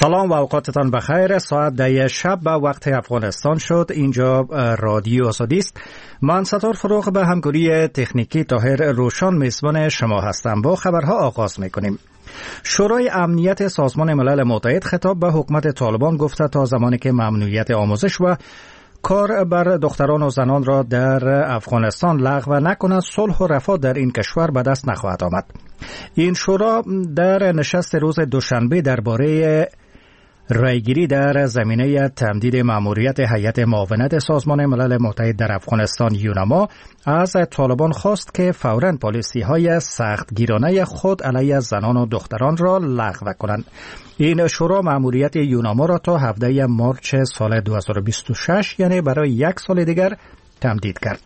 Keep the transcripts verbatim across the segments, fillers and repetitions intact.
سلام و اوقاتتان بخیر. ساعت ده شب به وقت افغانستان شد. اینجا رادیو آزادی است. من ستار فروغ به همکاری تکنیکی طاهر روشان میزبان شما هستم. با خبرها آغاز میکنیم. شورای امنیت سازمان ملل متحد خطاب به حکومت طالبان گفته تا زمانی که ممنوعیت آموزش و کار بر دختران و زنان را در افغانستان لغو نکند، صلح و رفاه در این کشور به دست نخواهد آمد. این شورا در نشست روز دوشنبه درباره رایگیری در زمینه تمدید مأموریت هیئت معاونت سازمان ملل متحد در افغانستان یونما از طالبان خواست که فوراً پالیسی‌های سختگیرانه خود علیه زنان و دختران را لغو کنند. این شورا مأموریت یونما را تا هفده مارس سال دو هزار و بیست و شش یعنی برای یک سال دیگر تمدید کرد.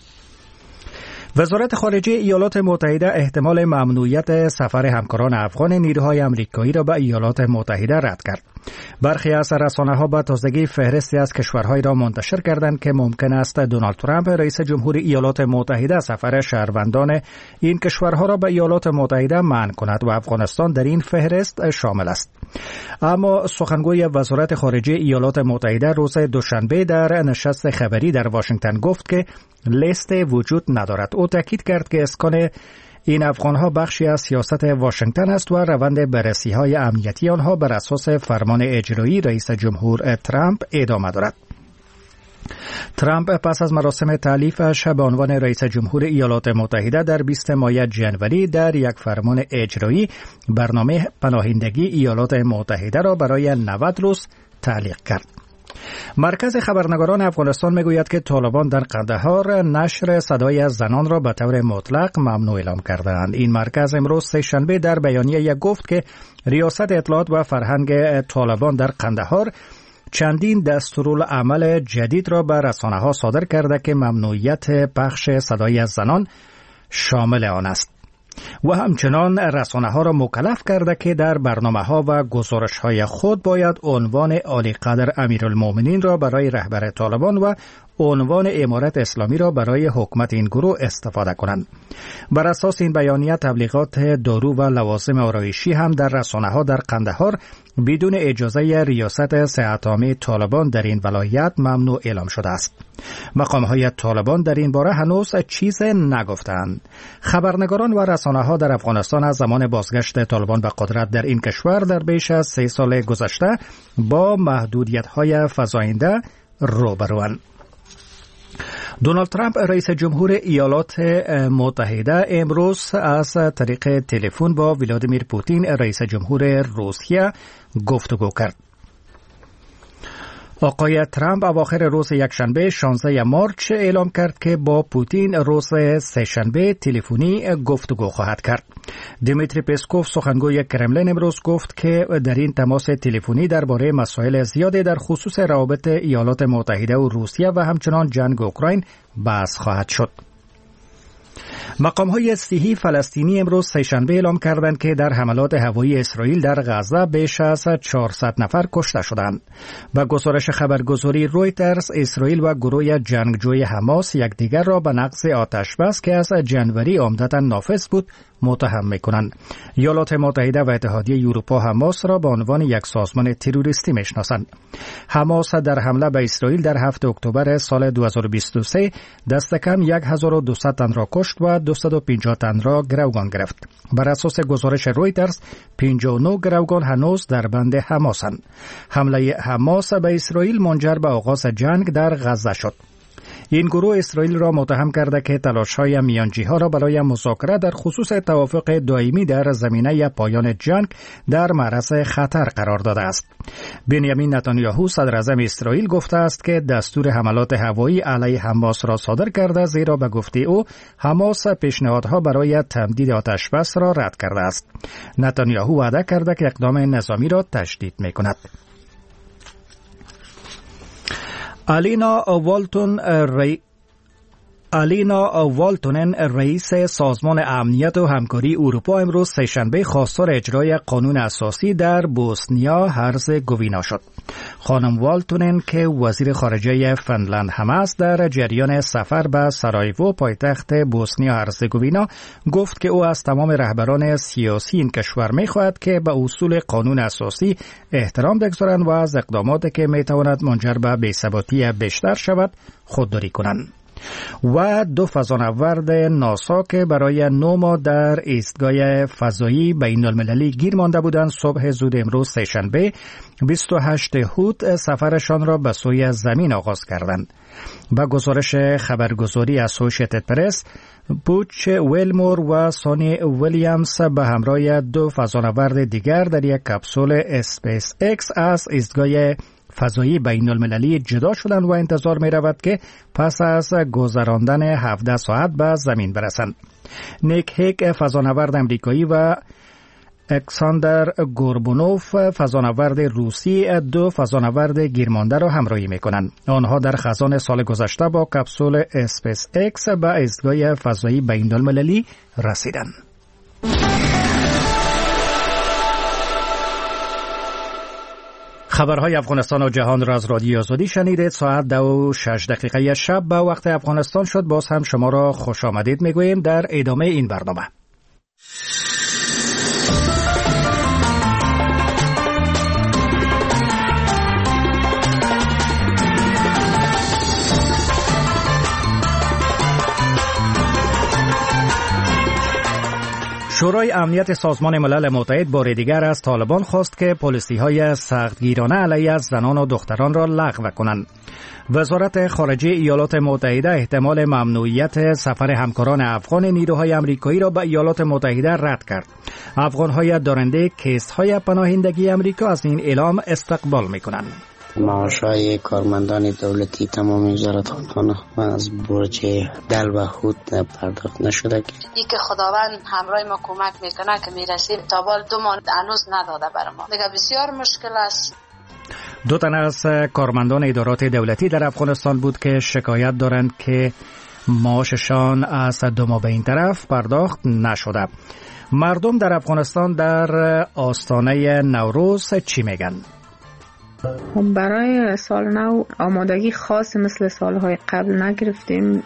وزارت خارجه ایالات متحده احتمال ممنوعیت سفر همکاران افغان نیروهای آمریکایی را به ایالات متحده رد کرد. برخی از رسانه‌ها به تازگی فهرستی از کشورهایی را منتشر کردند که ممکن است دونالد ترامپ رئیس جمهور ایالات متحده سفر شهروندان این کشورها را به ایالات متحده منع کند و افغانستان در این فهرست شامل است. اما سخنگوی وزارت خارجه ایالات متحده روز دوشنبه در نشست خبری در واشنگتن گفت که لیست وجود ندارد. او تاکید کرد که اسکان این افغانها بخشی از سیاست واشنگتن است و روند بررسی‌های امنیتی آنها بر اساس فرمان اجرایی رئیس جمهور ترامپ ادامه دارد. ترامپ پس از مراسم تعلیفش به عنوان رئیس جمهور ایالات متحده در بیست ماه جنوری در یک فرمان اجرایی برنامه پناهندگی ایالات متحده را برای نود روز تعلیق کرد. مرکز خبرنگاران افغانستان میگوید که طالبان در قندهار نشر صدای زنان را به طور مطلق ممنوع اعلام کردند. این مرکز امروز سه‌شنبه در بیانیه گفت که ریاست اطلاعات و فرهنگ طالبان در قندهار چندین دستورالعمل جدید را به رسانه‌ها صادر کرده که ممنوعیت پخش صدای زنان شامل آن است و همچنان رسانه‌ها را مکلف کرده که در برنامه‌ها و گزارش‌های خود باید عنوان عالی قدر امیرالمومنین را برای رهبر طالبان و عنوان امارت اسلامی را برای حکومت این گروه استفاده کنند. بر اساس این بیانیه تبلیغات دارو و لوازم آرایشی هم در رسانه‌ها در قندهار بدون اجازه ریاست صحت عامه طالبان در این ولایت ممنوع اعلام شده است. مقام‌های طالبان در این باره هنوز چیز نگفتند. خبرنگاران و رسانه‌ها در افغانستان از زمان بازگشت طالبان به قدرت در این کشور در بیش از سه سال گذشته با محدودیت‌های فزاینده روبروند. دونالد ترامپ رئیس جمهور ایالات متحده امروز از طریق تلفن با ولادیمیر پوتین رئیس جمهور روسیه گفتگو کرد. آقای ترامپ اواخر روز یکشنبه شانزده مارس اعلام کرد که با پوتین روز سه‌شنبه تلفنی گفتگو خواهد کرد. دیمیتری پسکوف سخنگوی کرملین امروز گفت که در این تماس تلفنی درباره مسائل زیادی در خصوص روابط ایالات متحده و روسیه و همچنان جنگ اوکراین بحث خواهد شد. مقام‌های صحی فلسطینی امروز سه‌شنبه اعلام کردند که در حملات هوایی اسرائیل در غزه بیش از چهارصد نفر کشته شدند. با گزارش خبرگزاری رویترز، اسرائیل و گروه جنگجوی حماس یکدیگر را به نقض آتشبس که از جنوری عمدتاً نافذ بود متهم می‌کنند. ایالات متحده و اتحادیه اروپا حماس را به عنوان یک سازمان تروریستی می‌شناسند. حماس در حمله به اسرائیل در هفتم اکتبر سال دو هزار و بیست و سه دست کم هزار و دویست تن را کشت و دویست و پنجاه تن را گروگان گرفت. بر اساس گزارش رویترز، پنجاه و نه گروگان هنوز در بند حماسند. حمله حماس به اسرائیل منجر به آغاز جنگ در غزه شد. این گروه اسرائیل را متهم کرده که تلاش‌های میانجی‌ها را برای مذاکره در خصوص توافق دائمی در زمینه پایان جنگ در معرض خطر قرار داده است. بنیامین نتانیاهو صدر اعظم اسرائیل گفته است که دستور حملات هوایی علیه حماس را صادر کرده، زیرا به گفته او حماس پیشنهادها برای تمدید آتشبس را رد کرده است. نتانیاهو وعده کرده که اقدام نظامی را تشدید می‌کند. الینا والتون ری... آلینا والتونن رئیس سازمان امنیت و همکاری اروپا امروز سه‌شنبه خواستار اجرای قانون اساسی در بوسنیا هرزگوینا شد. خانم والتونن که وزیر خارجه فنلند هم است در جریان سفر به سارایوو پایتخت بوسنیا هرزگوینا گفت که او از تمام رهبران سیاسی این کشور می‌خواهد که به اصول قانون اساسی احترام بگذارند و از اقداماتی که می‌تواند منجر به بی‌ثباتی بیشتر شود خودداری کنند. و دو فضانورد ناسا که برای نو ماه در ایستگاه فضایی بین المللی گیر مانده بودند صبح زود امروز سه‌شنبه بیست و هشتم اوت سفرشان را به سوی زمین آغاز کردند. با گزارش خبرگزاری اسوسییتد پرس، بوچ ویلمور و سونی ویلیامز به همراه دو فضانورد دیگر در یک کپسول اسپیس ایکس از ایستگاه فضایی بین المللی جدا شدند و انتظار می رود که پس از گذراندن هفده ساعت به زمین برسند. نیک هیک فضانورد امریکایی و اکساندر گوربونوف فضانورد روسی دو فضانورد گیرمانده را همراهی می کنند. آنها در خزان سال گذشته با کپسول اسپیس ایکس به ایستگاه فضایی بین المللی رسیدند. خبرهای افغانستان و جهان را از رادیو آزادی شنیدید. ساعت دو و شش دقیقه شب به وقت افغانستان شد. باز هم شما را خوش آمدید میگوییم در ادامه این برنامه. شورای امنیت سازمان ملل متحد بار دیگر از طالبان خواست که پالیسی‌های سختگیرانه علیه زنان و دختران را لغو کنند. وزارت خارجه ایالات متحده احتمال ممنوعیت سفر همکاران افغان نیروهای آمریکایی را به ایالات متحده رد کرد. افغان‌های دارنده کیس‌های پناهندگی آمریکا از این اعلام استقبال می‌کنند. معاشهای کارمندان دولتی تمام وزارتخانه‌ها از برج دل و هود پرداخت نشده که ای که خداوند همراه ما کمک میکنه که میرسیم تا بال دو ماه هنوز نداده بر ما دیگه بسیار مشکل است. دو تن از کارمندان ادارات دولتی در افغانستان بود که شکایت دارند که معاششان از دو ماه به این طرف پرداخت نشده. مردم در افغانستان در آستانه نوروز چی میگن؟ برای سال نو آمادگی خاص مثل سالهای قبل نگرفتیم.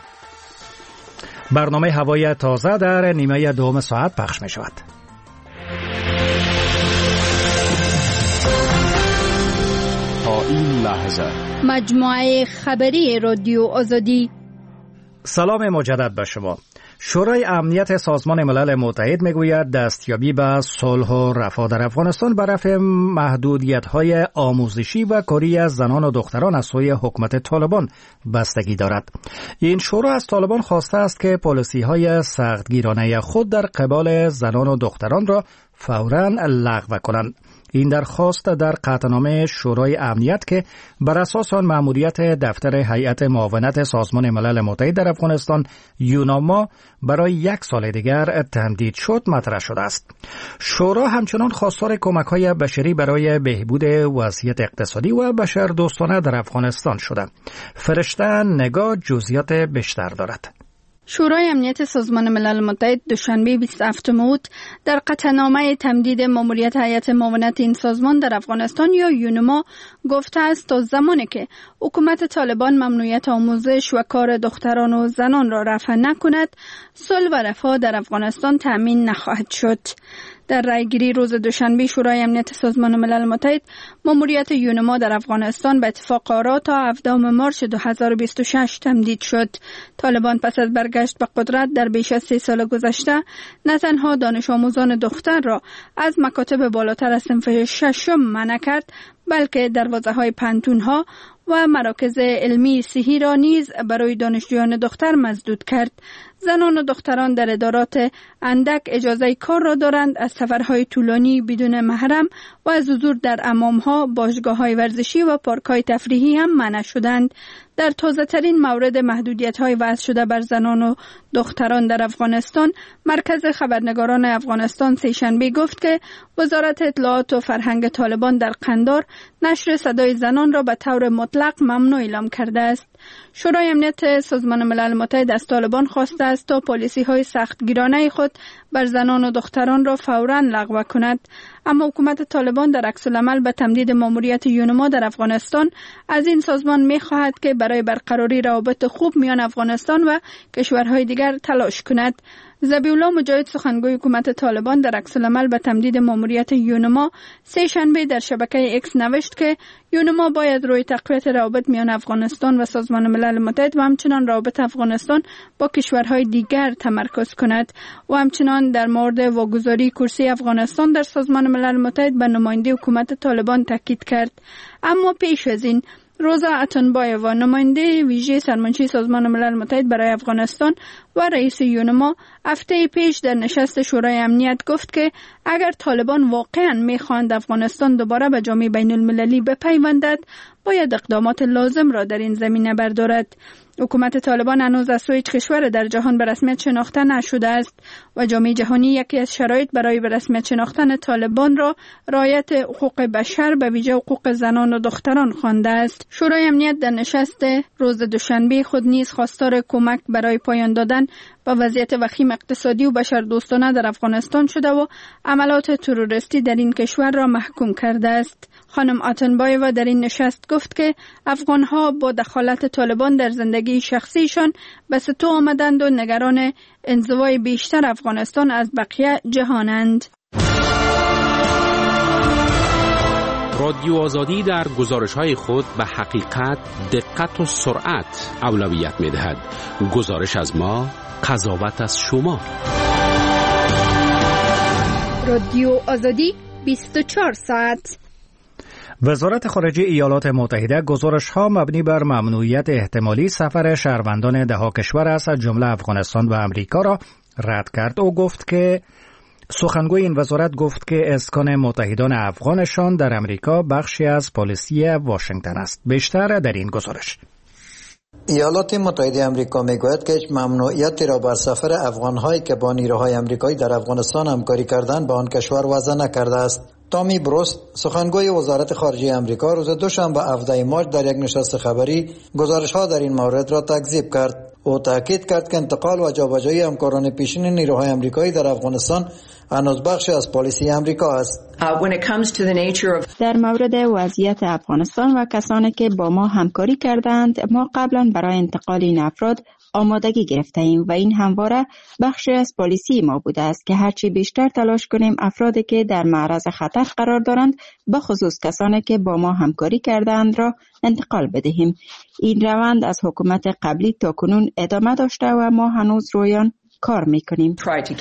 برنامه هوای تازه در نیمه دوم ساعت پخش می شود. تا این لحظه مجموعه خبری رادیو آزادی. سلام مجدد به شما. شورای امنیت سازمان ملل متحد میگوید دستیابی به صلح و رفاه در افغانستان بر رفع محدودیت‌های آموزشی و کاری از زنان و دختران از سوی حکومت طالبان بستگی دارد. این شورا از طالبان خواسته است که پالیسی‌های سختگیرانه خود در قبال زنان و دختران را فوراً لغو کنند. این درخواست در قطعنامه شورای امنیت که بر اساس آن مأموریت دفتر هیئت معاونت سازمان ملل متحد در افغانستان یوناما برای یک سال دیگر تمدید شد مطرح شده است. شورا همچنان خواستار کمک‌های بشری برای بهبود وضعیت اقتصادی و بشردوستانه در افغانستان شده. فرشته نگاه جزئیات بیشتر دارد. شورای امنیت سازمان ملل متحد دوشنبه بیست و هفتم اوت در قطعنامه تمدید ماموریت هیئت معاونت این سازمان در افغانستان یا یونما گفته است تا زمانی که حکومت طالبان ممنوعیت آموزش و کار دختران و زنان را رفع نکند، صلح و رفاه در افغانستان تأمین نخواهد شد. در رأیگیری روز دوشنبه شورای امنیت سازمان ملل متحد ماموریت یونما در افغانستان به اتفاق آرا تا هفدهم مارس دو هزار و بیست و شش تمدید شد. طالبان پس از برگشت به قدرت در بیش از سه سال گذشته نه تنها دانش آموزان دختر را از مکاتب بالاتر از صنف ششم منع کرد، بلکه دروازه‌های پانتون‌ها و مراکز علمی صحی را نیز برای دانشجویان دختر مسدود کرد. زنان و دختران در ادارات اندک اجازه کار را دارند، از سفرهای طولانی بدون محرم و از حضور در حمام‌ها، باشگاه‌های ورزشی و پارک‌های تفریحی هم منع شدند. در تازه ترین مورد محدودیت‌های وضع شده بر زنان و دختران در افغانستان، مرکز خبرنگاران افغانستان سه‌شنبه گفت که وزارت اطلاعات و فرهنگ طالبان در قندار نشر صدای زنان را به طور مطلق ممنوع اعلام کرده است. شورای امنیت سازمان ملل متحد از طالبان خواسته است تا پالیسی های سختگیرانه خود بر زنان و دختران را فوراً لغو کند، اما حکومت طالبان در عکس العمل به تمدید ماموریت یونما در افغانستان از این سازمان می خواهد که برای برقراری روابط خوب میان افغانستان و کشورهای دیگر تلاش کند. ذبیح‌الله مجاهد سخنگوی حکومت طالبان در عکس العمل به تمدید ماموریت یونما سه شنبه در شبکه اکس نوشت که یونما باید روی تقویت روابط میان افغانستان و سازمان ملل متحد و همچنان روابط افغانستان با کشورهای دیگر تمرکز کند و همچنان در مورد واگذاری کرسی افغانستان در سازمان ملل متحد به نماینده حکومت طالبان تاکید کرد. اما پیش از این روزا اتنبایووا نماینده ویژه سرمنشی سازمان ملل متحد برای افغانستان و رئیس یونما هفته پیش در نشست شورای امنیت گفت که اگر طالبان واقعا میخواهند افغانستان دوباره به جامعه بین المللی بپیوندد باید اقدامات لازم را در این زمینه بردارد. حکومت طالبان هنوز از سوی هیچ کشور در جهان به رسمیت شناخته نشده است و جامعه جهانی یکی از شرایط برای به رسمیت شناختن طالبان را رعایت حقوق بشر به ویژه حقوق زنان و دختران خوانده است. شورای امنیت در نشست روز دوشنبه خود نیز خواستار کمک برای پایان دادن با وضعیت وخیم اقتصادی و بشردوستانه در افغانستان شده و عملات تروریستی در این کشور را محکوم کرده است. خانم آتنبایووا در این نشست گفت که افغانها با دخالت طالبان در زندگی شخصیشان به ستو آمدند و نگران انزوای بیشتر افغانستان از بقیه جهانند. رادیو آزادی در گزارش‌های خود به حقیقت، دقت و سرعت اولویت می‌دهد. گزارش از ما، قضاوت از شما. رادیو آزادی بیست و چهار ساعت. وزارت خارجه ایالات متحده گزارش‌ها مبنی بر ممنوعیت احتمالی سفر شهروندان دهها کشور است از جمله افغانستان و امریکا را رد کرد و گفت که سخنگوی این وزارت گفت که اسکان متحدان افغانشان در امریکا بخشی از پالیسی واشنگتن است. بیشتر در این گزارش. ایالات متحده آمریکا میگوید که هیچ ممنوعیتی را بر سفر افغان‌هایی که با نیروهای آمریکایی در افغانستان همکاری کردند به آن کشور وضع نکرده است. تامی بروست سخنگوی وزارت خارجه آمریکا روز دوشنبه هفدهم مارس در یک نشست خبری گزارش‌ها در این مورد را تکذیب کرد. او تاکید کرد که انتقال و جابجایی همکاران پیشین نیروهای آمریکایی در افغانستان هنوز بخشی از پالیسی آمریکا است. در مورد وضعیت افغانستان و کسانی که با ما همکاری کردند، ما قبلا برای انتقال این افراد آمادگی گرفته ایم و این همواره بخشی از پالیسی ما بوده است که هرچی بیشتر تلاش کنیم افرادی که در معرض خطر قرار دارند، به خصوص کسانی که با ما همکاری کردند را انتقال بدهیم. این روند از حکومت قبلی تا کنون ادامه داشته و ما هنوز روی آن کار میکنیم.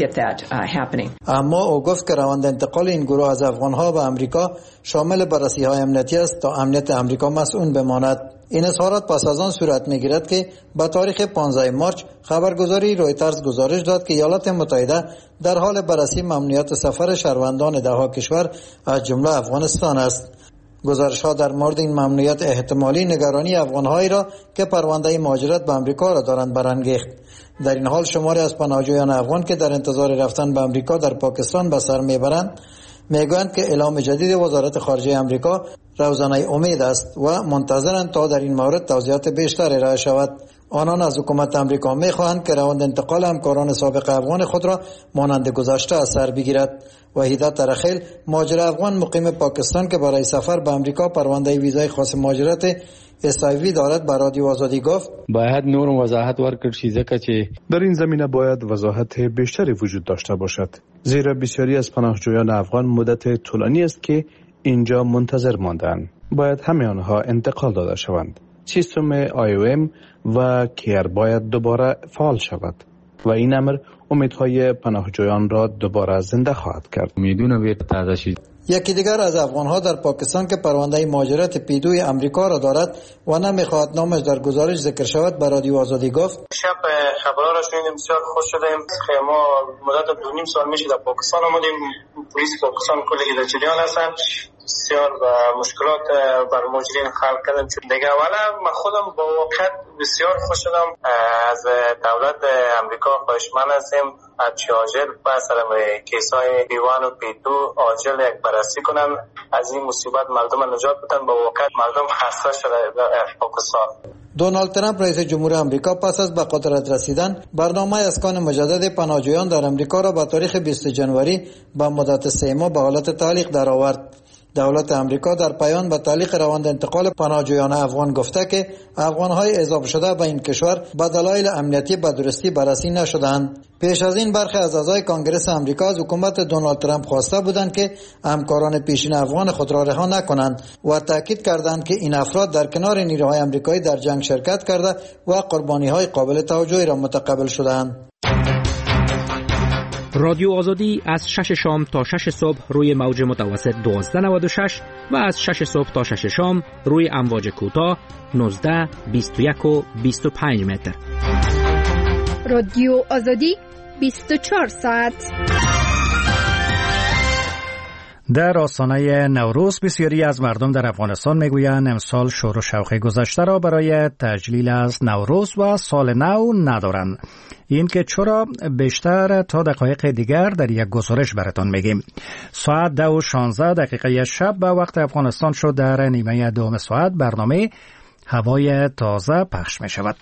اما او گفت که روند انتقال این گروه از افغانها به امریکا شامل بررسی های امنیتی است تا امنیت امریکا مسئول بماند. این اظهارات پس از آن صورت میگیرد که با تاریخ پانزدهم مارس خبرگزاری رویترز گزارش داد که ایالات متحده در حال بررسی ممنوعیت سفر شهروندان دهها کشور از جمله افغانستان است. گزارش ها در مورد این ممنوعیت احتمالی نگرانی افغانهایی را که پرونده مهاجرت به امریکا را دارند برانگیخت. در این حال شماری از پناهجویان افغان که در انتظار رفتن به امریکا در پاکستان به سر میبرند میگویند که اعلام جدید وزارت خارجه امریکا روزنه امید است و منتظرند تا در این مورد توضیحات بیشتر ارائه شود. آنان از حکومت امریکا میخواهند که روند انتقال همکاران سابق افغان خود را مانند گذشته از سر بگیرد. وحیده ترخیل مهاجر افغان مقیم پاکستان که برای سفر به امریکا پرونده ویزای خاص مهاجرت اس آی وی دارد به رادیو آزادی گفت باید نور وضاحت ورکړل شي ځکه چې در این زمینه باید وضاحت بیشتری وجود داشته باشد، زیرا بسیاری از پناهجویان افغان مدت طولانی است که اینجا منتظر ماندند. باید همه آنها انتقال داده شوند. سیستم آی او ام و کیر باید دوباره فعال شود و این امر امیدهای پناهجویان را دوباره زنده خواهد کرد. میدونم وی تازه شید. یکی دیگر از افغانها در پاکستان که پرونده مهاجرت پیدوی امریکا را دارد و نمیخواهد نامش در گزارش ذکر شود به رادیو آزادی گفت شب خبرها را شنیدیم، بسیار خوش شدیم که ما مدت دو نیم سال میشه در پاکستان آمدیم. پلیس پاکستان کلی در جریان هستند. بسیار مشکلات بر مجرمین خلق کردن. دیگه اولا من خودم با واقعیت بسیار خوش شدم. از دولت امریکا خواهشمند هستیم هرچی عاجل مثلا کیسای دیوان و پیتو عاجل یک بررسی کنن، از این مصیبت مردم نجات بدن. با واقعیت مردم خسته شده پاکستان. دونالد ترامپ رئیس جمهور آمریکا پس از به قدرت رسیدن برنامه اسکان مجدد پناهجویان در آمریکا را با تاریخ بیست جنوری با مدت سه ماه به حالت تعلیق درآورد. دولت آمریکا در پایان به تعلیق روند انتقال پناهجویان افغان گفته که افغان‌های اضافه شده به این کشور به دلایل امنیتی به درستی بررسی نشدند. پیش از این برخی از اعضای کانگرس آمریکا از حکومت دونالد ترامپ خواسته بودند که همکاران پیشین افغان خود را رها نکنند و تاکید کردند که این افراد در کنار نیروهای آمریکایی در جنگ شرکت کرده و قربانی‌های قابل توجهی را متقبل شدند. رادیو آزادی از شش شام تا شش صبح روی موج متوسط دوازده نود و شش و از شش صبح تا شش شام روی امواج کوتاه نوزده، بیست و یک و بیست و پنج متر. رادیو آزادی بیست و چهار ساعت. در آستانه نوروز بسیاری از مردم در افغانستان میگویند امسال شور و شوق گذشته را برای تجلیل از نوروز و سال نو ندارند. این که چرا بیشتر تا دقایق دیگر در یک گزارش براتون میگیم. ساعت دو و شانزده دقیقه شب به وقت افغانستان شد در نیمه دوم ساعت برنامه هوای تازه پخش می شود.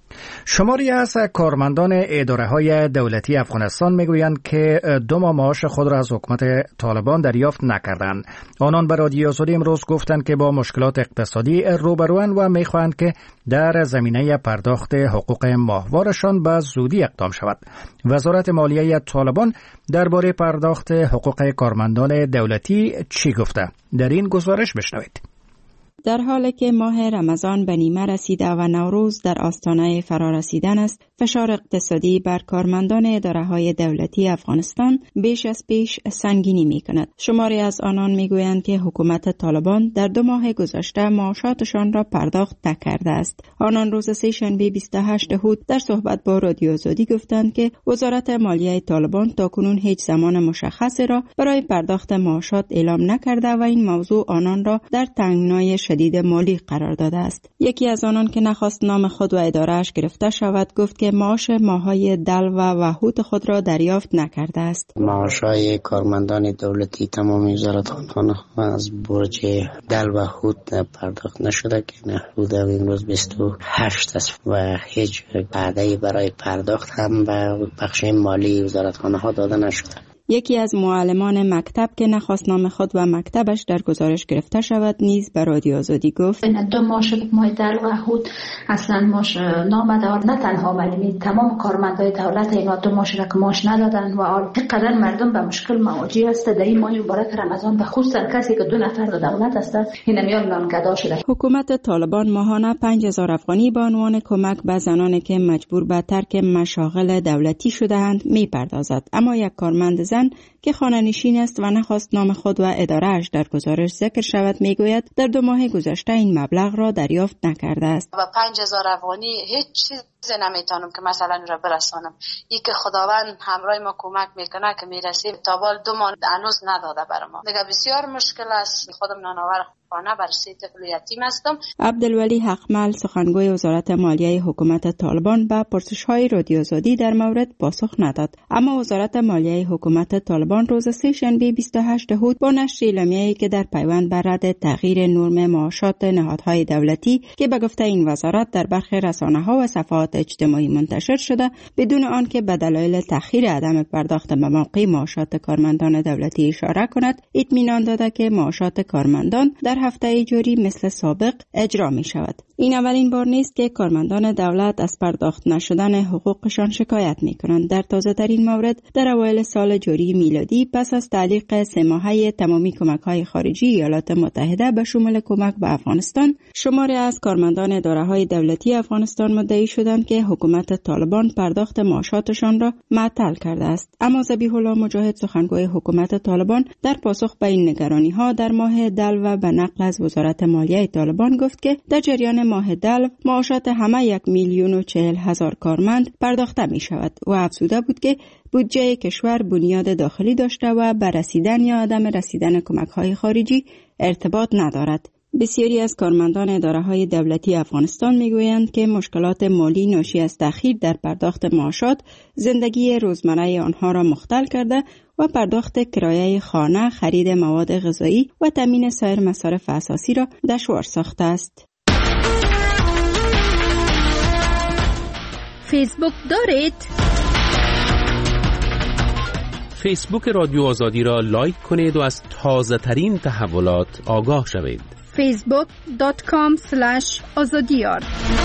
شماری از کارمندان اداره‌های دولتی افغانستان میگویند که دو ماه معاش خود را از حکومت طالبان دریافت نکردند. آنان به رادیو آزادی امروز گفتند که با مشکلات اقتصادی روبروند و میخواهند که در زمینه پرداخت حقوق ماهوارشان به زودی اقدام شود. وزارت مالیه طالبان درباره پرداخت حقوق کارمندان دولتی چی گفته؟ در این گزارش بشنوید. در حالی که ماه رمضان به نیمه رسیده و نوروز در آستانه فرارسیدن است، فشار اقتصادی بر کارمندان اداره‌های دولتی افغانستان بیش از پیش سنگینی می‌کند. شماری از آنان می‌گویند که حکومت طالبان در دو ماه گذشته معاشاتشان را پرداخت نکرده است. آنان روز سه شنبه بیست و هشت هود در صحبت با رادیو آزادی گفتند که وزارت مالیه طالبان تاکنون هیچ زمان مشخصی را برای پرداخت معاشات اعلام نکرده و این موضوع آنان را در تنگنای شدید مالی قرار داده است. یکی از آنان که نخواست نام خود و اداره‌اش گرفته شود گفت که معاش ماه‌های دل و وحوت خود را دریافت نکرده است. معاش‌های کارمندان دولتی تمام وزارتخانه‌ها از برج دل و وحوت پرداخت نشده که حدود امروز بیست و هشت است و هیچ وعده‌ای برای پرداخت هم به بخش مالی وزارتخانه‌ها داده نشده. یکی از معلمان مکتب که نخواست نام خود و مکتبش در گزارش گرفته شود نیز به رادیو آزادی گفت این دو ماش ماه دل و حود اصلا ماش نامدار، نه تنها مالی تمام کارمندای دولت اینا دو ماش را که ماش ندادن و اینقدر مردم به مشکل مواجه است. در این ماه مبارک رمضان به خصوص کسی که دو نفر در دولت است این میان نانگدا شده. حکومت طالبان ماهانه پنج هزار افغانی به عنوان کمک به زنانی که مجبور به ترک مشاغل دولتی شده‌اند میپردازد، اما یک کارمند زن که خانه نشین است و نخواست نام خود و اداره‌اش در گزارش ذکر شود میگوید در دو ماه گذشته این مبلغ را دریافت نکرده است. با پنج هزار افغانی هیچ چیز نمیتونم که مثلا را برسانم. ای که خداوند همراه ما کمک میکنه که میرسیم تا بال دو ماه هنوز نداده بر ما. دیگه بسیار مشکل است. خودم نانآور خانه بر سه طفل یتیم هستم. عبدالولی حقمل سخنگوی وزارت مالیه حکومت طالبان به پرسش‌های رادیو آزادی در مورد پاسخ نداد، اما وزارت مالیه حکومت طالبان روز سه شنبه بیست و هشت هود با نشر اعلامیه‌ای که در پیوند بر رد تغییر نرم معاشات نهادهای دولتی که به گفته این وزارت در برخی رسانه‌ها و صفحات اجتماعی منتشر شده بدون آنکه به دلایل تأخیر عدم پرداخت به موقع معاشات کارمندان دولتی اشاره کند، اطمینان داده که معاشات کارمندان در هفته جاری مثل سابق اجرا می شود. این اولین بار نیست که کارمندان دولت از پرداخت نشدن حقوقشان شکایت می کنند. در تازه ترین مورد در اوایل سال جاری میلادی پس از تعلیق سه ماهه تمامی کمک‌های خارجی ایالات متحده به شمول کمک به افغانستان، شماری از کارمندان اداره‌های دولتی افغانستان مدعی شدند که حکومت طالبان پرداخت معاشاتشان را معطل کرده است. اما ذبیح الله مجاهد سخنگوی حکومت طالبان در پاسخ به این نگرانی‌ها در ماه دل و به نقل از وزارت مالیه طالبان گفت که در جریان ماه دل معاشات همه یک میلیون و چهل هزار کارمند پرداخته می شود و افزوده بود که بودجه کشور بنیاد داخلی داشته و بر رسیدن یا عدم رسیدن کمک‌های خارجی ارتباط ندارد. بسیاری از کارمندان اداره‌های دولتی افغانستان میگویند که مشکلات مالی ناشی از تأخیر در پرداخت معاشات زندگی روزمره آنها را مختل کرده و پرداخت کرایه خانه، خرید مواد غذایی و تامین سایر مصارف اساسی را دشوار ساخته است. فیسبوک دارید؟ فیسبوک رادیو آزادی را لایک کنید و از تازه ترین تحولات آگاه شوید. فیسبوک دات کام اسلش آزادیار.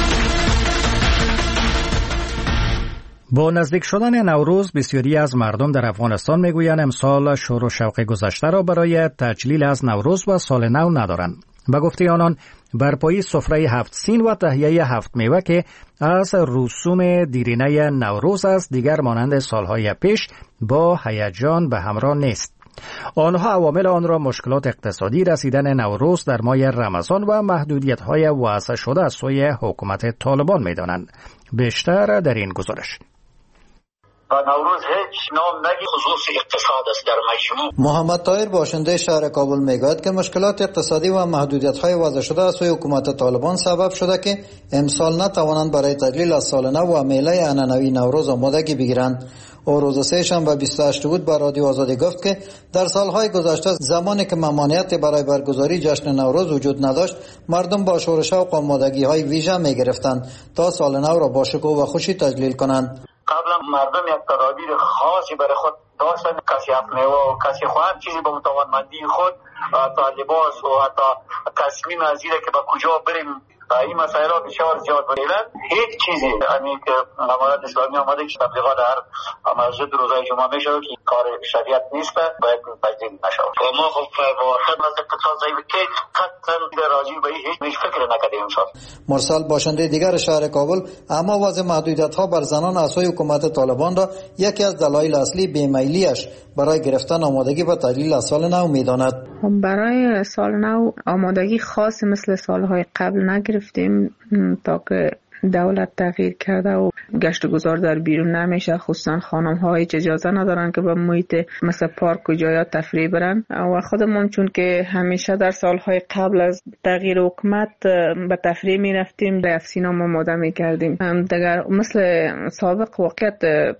با نزدیک شدن نوروز بسیاری از مردم در افغانستان میگویند امسال شور و شوق گذشته را برای تجلیل از نوروز و سال نو ندارند. به گفته آنان برپایی سفره هفت سین و تهیه هفت میوه که از رسوم دیرینه نوروز است دیگر مانند سالهای پیش با هیجان به همراه نیست. آنها عوامل آن را مشکلات اقتصادی، رسیدن نوروز در ماه رمضان و محدودیت‌های وضع شده از سوی حکومت طالبان می‌دانند. بیشتر در این گزارش. و نوروز هیچ نام نگی خصوص اقتصاد است در مجموع. محمد طاهر باشنده شهر کابل میگوید که مشکلات اقتصادی و محدودیت‌های وضع شده از سوی حکومت طالبان سبب شده که امسال نتوانند برای تجلیل از سال نو و میله عنعنوی نوروز آمادگی بگیرند. او روز سه شنبه بیست و هشت بود با رادیو آزادی گفت که در سالهای گذشته زمانی که ممانعت برای برگزاری جشن نوروز وجود نداشت، مردم با شور و شوق آمادگی‌های ویژه می‌گرفتند تا سال نو را با شکوه و خوشی تجلیل کنند. قبلا مردم یک تدابیر خاصی برای خود داشتن، کسی میوه و کسی خواهد چیزی به توانمندی خود تا لباس و حتی تصمیم از اینه که به کجا بریم این مسائل ها بسیار زیاد بودند. هیچ چیزی همین که امارات اسلامی آمده که تبلیغات هر مسجد روزای جمعه میشه که کار شریعت نیست باید تجدید نشه و ما خب با خدمت اقتصاد ضعیف که قطعا راجع به هیچ فکر نکردیم. امسال مرسل باشنده دیگر شهر کابل اما وضع محدودیت ها بر زنان از سوی حکومت طالبان را یکی از دلایل اصلی بیمیلیش برای گرفتن آمادگی و تجلیل از سال نو میداند. برای سال نو آمادگی خاص مثل سالهای قبل نگرفتیم تا که دولت تغییر کرده و گشت و گذار در بیرون نمیشه، خصوصا خانم ها هیچ اجازه ندارن که به محیط مثل پارک و جایا تفریح برن و خودمون چون که همیشه در سالهای قبل از تغییر حکومت به تفریح میرفتیم در سینا ما آماده میکردیم. دیگر مثل سابق واقعیت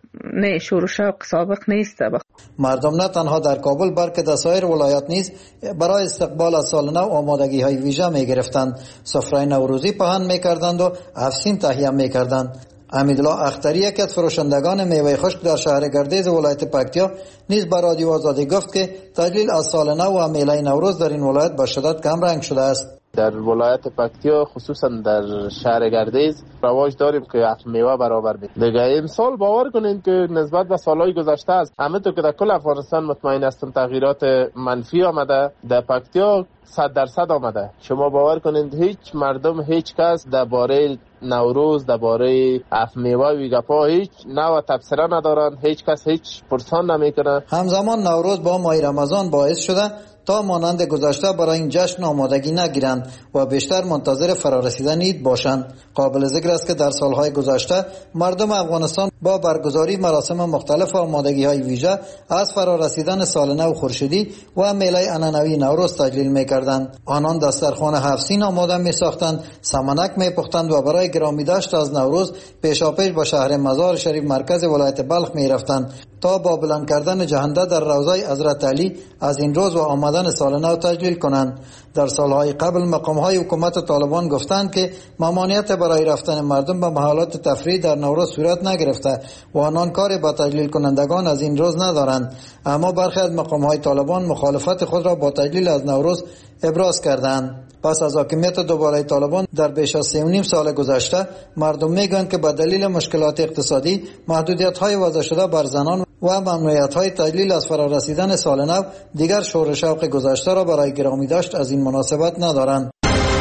نه شور و شوق سابق نیست. مردم نه تنها در کابل بلکه در سایر ولایات نیز برای استقبال از سال نو آمادگی های ویژه میگرفتند. سفره نوروزی پهن میکردند و افسین تهیه میکردند. امیدالله اختری یکی از فروشندگان میوه خشک در شهر گردیز ولایت پکتیا نیز به رادیو آزادی گفت که تجلیل از سال نو و میله نوروز در این ولایت به شدت کم رنگ شده است. در ولایت پکتیا خصوصا در شهر گردیز رواج داریم که میوه برابر بید. دیگه امسال باور کنین که نسبت به سالهای گذشته است همه تو که در کل افغانستان مطمئن هستم تغییرات منفی آمده، در پکتیا صد درصد آمده. شما باور کنین هیچ مردم هیچ کس درباره نوروز درباره اف میوه و گپا هیچ نوع تبصره ندارن، هیچ کس هیچ پرسان نمیکنه. همزمان نوروز با ماه رمضان باعث شده تا مانند گذشته برای این جشن آمادگی نگیرند و بیشتر منتظر فرارسیدن عید باشند. قابل ذکر است که در سالهای گذشته مردم افغانستان با برگزاری مراسم مختلف آمادگی‌های ویژه از فرارسیدن سال نو خورشیدی و میله عنعنوی نوروز تجلیل می‌کردند. آنان دسترخوان هفت سین آماده می‌ساختند، سمنک می‌پختند و برای گرامی داشت از نوروز پیشاپیش به شهر مزار شریف مرکز ولایت بلخ می‌رفتند تا با بلند کردن جهنده در روضه حضرت علی از این روز و آمدن سال نو تجلیل کنند. در سالهای قبل مقام‌های حکومت طالبان گفتند که ممانعت برای رفتن مردم به محلات تفریح در نوروز صورت نگرفته و آنان کاری با تجلیل کنندگان از این روز ندارند، اما برخی از مقام‌های طالبان مخالفت خود را با تجلیل از نوروز ابراز کردند. پس از حاکمیت دوباره طالبان در بیش از سه و نیم سال گذشته مردم میگویند که به دلیل مشکلات اقتصادی، محدودیت‌های وضع شده بر زنان و ممنوعیت‌های تجلیل از فرارسیدن سال نو دیگر شور و شوق گذشته را برای گرامی داشت از این مناسبت ندارند.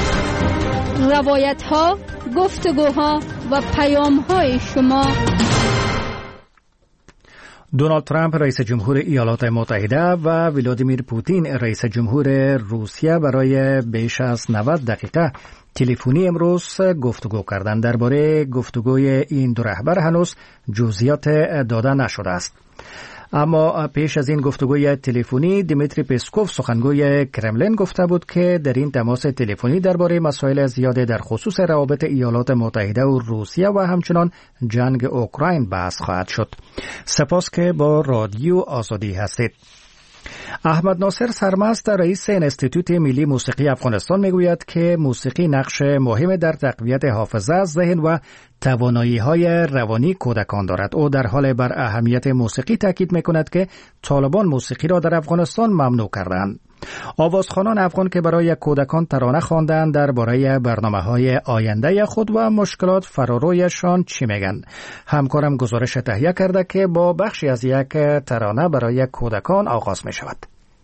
روایت‌ها، گفتگوها و پیام‌های شما. دونالد ترامپ رئیس جمهور ایالات متحده و ولادیمیر پوتین رئیس جمهور روسیه برای بیش از نود دقیقه تلفنی امروز گفتگو کردند. درباره گفتگوی این دو رهبر هنوز جزئیات داده نشده است. اما پیش از این گفتگوی تلفنی دیمیتری پسکوف سخنگوی کرملین گفته بود که در این تماس تلفنی درباره مسائل زیاده در خصوص روابط ایالات متحده و روسیه و همچنان جنگ اوکراین بحث خواهد شد. سپاس که با رادیو آزادی هستید. احمد ناصر سرمست رئیس انستیتوت ملی موسیقی افغانستان میگوید که موسیقی نقش مهم در تقویت حافظه، ذهن و توانایی‌های روانی کودکان دارد. او در حال بر اهمیت موسیقی تاکید میکند که طالبان موسیقی را در افغانستان ممنوع کردند. آوازخوانان افغان که برای کودکان ترانه خواندند درباره برنامه‌های آینده خود و مشکلات فرارویشان چی میگن؟ همکارم گزارش تهیه کرده که با بخشی از یک ترانه برای کودکان آغاز می شود.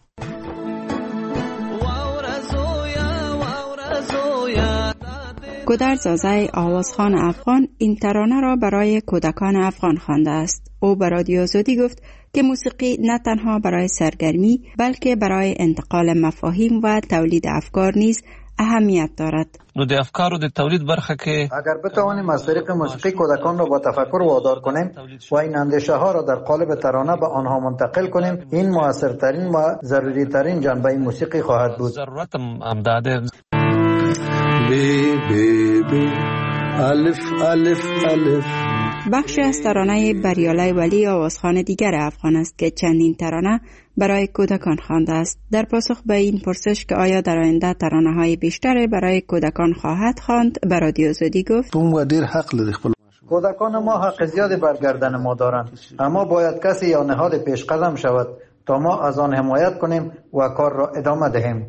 گودرز زازای آوازخوان افغان این ترانه را برای کودکان افغان خوانده است. او به رادیو آزادی گفت که موسیقی نه تنها برای سرگرمی بلکه برای انتقال مفاهیم و تولید افکار نیز اهمیت دارد. نو د افکارو د تولید برخه کې اگر بتوانیم از طریق موسیقی کودکان را با تفکر وادار کنیم و این اندیشه ها را در قالب ترانه به آنها منتقل کنیم، این موثرترین و ضروری ترین جنبه موسیقی خواهد بود. ضرورت هم داده بی بی بی الف الف الف. بخشی از ترانه بریاله ولی آوازخوان دیگر افغان است که چندین ترانه برای کودکان خوانده است. در پاسخ به این پرسش که آیا در آینده ترانه‌های بیشتری برای کودکان خواهد خواند، به رادیو آزادی گفت: اون ودیر حق لري خپل کودکان ما حق زیادی بر گردن ما دارند، اما باید کسی یا نهاد پیش قدم شود تا ما از آن حمایت کنیم و کار را ادامه دهیم.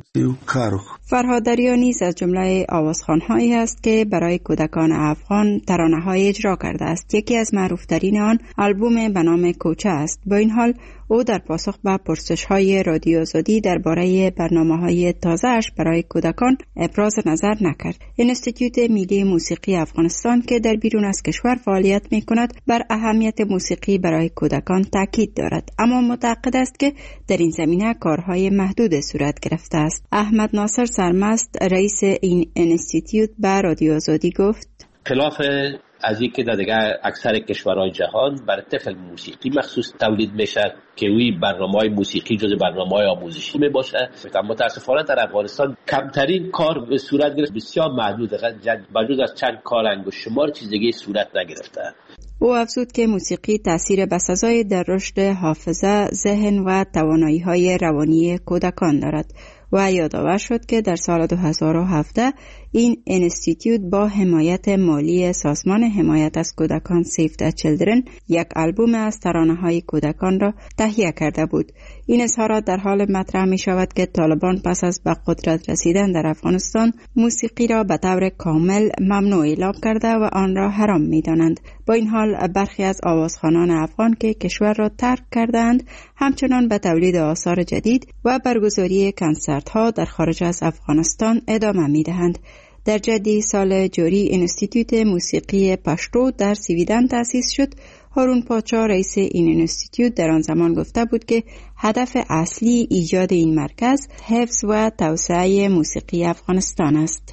فرهاد دریا نیز از جمله آوازخوان‌هایی است که برای کودکان افغان ترانه‌های اجرا کرده است. یکی از معروف‌ترین آن آلبوم به نام کوچه است. با این حال او در پاسخ به پرسش‌های رادیو آزادی درباره برنامه‌های تازه‌اش برای کودکان ابراز نظر نکرد. انستیتوت ملی موسیقی افغانستان که در بیرون از کشور فعالیت می‌کند بر اهمیت موسیقی برای کودکان تاکید دارد، اما معتقد است که در این زمینه کارهای محدود صورت گرفته است. احمد ناصر سرمست رئیس این انستیتوت به رادیو آزادی گفت: خلاف از اینکه در دیگه اکثر کشورهای جهان برای طفل موسیقی مخصوص تولید میشه که وی برنامه‌های موسیقی جز برنامه‌های آموزشی می باشه، متاسفانه در افغانستان کمترین کار به صورت گرفت، بسیار محدود، بجز از چند کار انگشت شمار چیز دیگه صورت نگرفته. او افزود که موسیقی تأثیر بسزایی در رشد حافظه، ذهن و توانایی‌های روانی کودکان دارد و یادآور شد که در سال دو هزار و هفده این انستیتوت با حمایت مالی سازمان حمایت از کودکان سیو د چیلدرن یک آلبوم از ترانه‌های کودکان را تهیه کرده بود. این اظهارات در حال مطرح می شود که طالبان پس از به قدرت رسیدن در افغانستان موسیقی را به طور کامل ممنوع اعلام کرده و آن را حرام می دانند. با این حال برخی از آوازخوانان افغان که کشور را ترک کردند همچنان به تولید آثار جدید و برگزاری کنسرت ها در خارج از افغانستان ادامه می دهند. در جدی سال جاری انستیتوت موسیقی پشتو در سویدن تأسیس شد. هارون پاچا رئیس این انستیتوت در آن زمان گفته بود که هدف اصلی ایجاد این مرکز حفظ و توسعه موسیقی افغانستان است.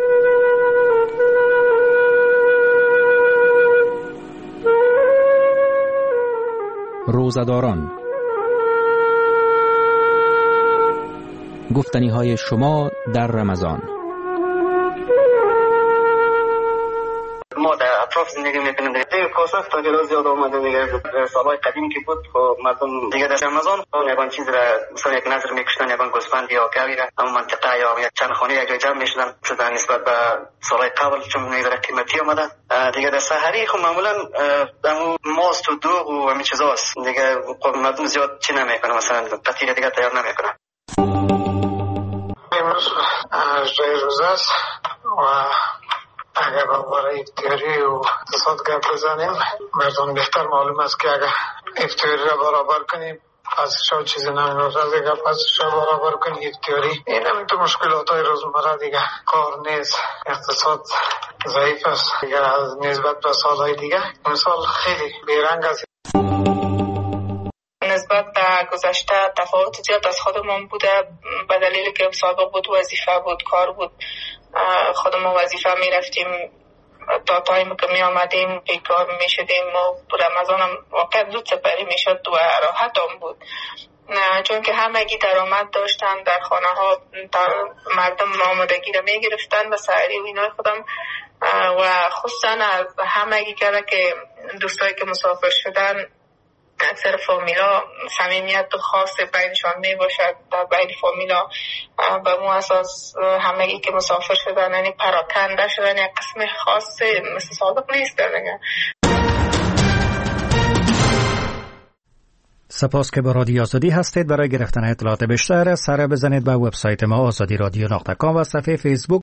روزه‌داران، گفتنی‌های شما در رمضان. ما در اطراف زندگی میکنیم دیگه کاسه تاجرات زیاد اومده دیگه سالهای قدیم که بود خب مردم دیگه در رمضان یگان چیز را مثلا یک نظر میکشتن، یگان گوسفند یا گاوی را اما منطقه یا چند خانه یک جای جمع میشدن شدن نسبت به سالهای قبل چون میذاره قیمتی اومده دیگه. در سحری خب معمولا دمو ماست و دوغ و همین چیزاست دیگه. خب مردم زیاد چی نمیکنه، مثلا قطعی دیگه تیار نمیکنه. امروز جای روزه است و اگر برای افطاری و اقتصاد گپ بزنیم مردم بهتر معلوم است که اگر افطاری را برابر کنیم پس شو چیزی نمی‌رسه دیگه، پس شو برابر کنیم افطاری. این هم تو مشکلات های روزمره دیگه، کار نیست، اقتصاد ضعیف است دیگه از نسبت به سالهای دیگه. امسال خیلی بیرنگ است. نسبت به گذشته تفاوت زیاد از خودمون بوده به دلیلی که سابق بود وظیفه بود، کار بود، خودمون وظیفه میرفتیم تا تایم که می آمدیم بیکار می شدیم و رمضان هم واقعا زود سپری می شد و راحت هم بود، چون که همگی درآمد داشتن در خانه ها، مردم آمادگی را می گرفتن و سحری و اینای خودم و خصوصا از همگی کرده که دوستایی که مسافر شدن اکثر فامیلا صمیمیت خاص بینشان می باشد در بین فامیلا به مو اساس همگی که مسافر شدن یعنی پراکنده شدن یک قسم خاص مثل سابق نیست دیگه. سپاس که با رادیو آزادی هستید. برای گرفتن اطلاعات بیشتر سر بزنید به وبسایت ما آزادی رادیو نقطه کام و صفحه فیسبوک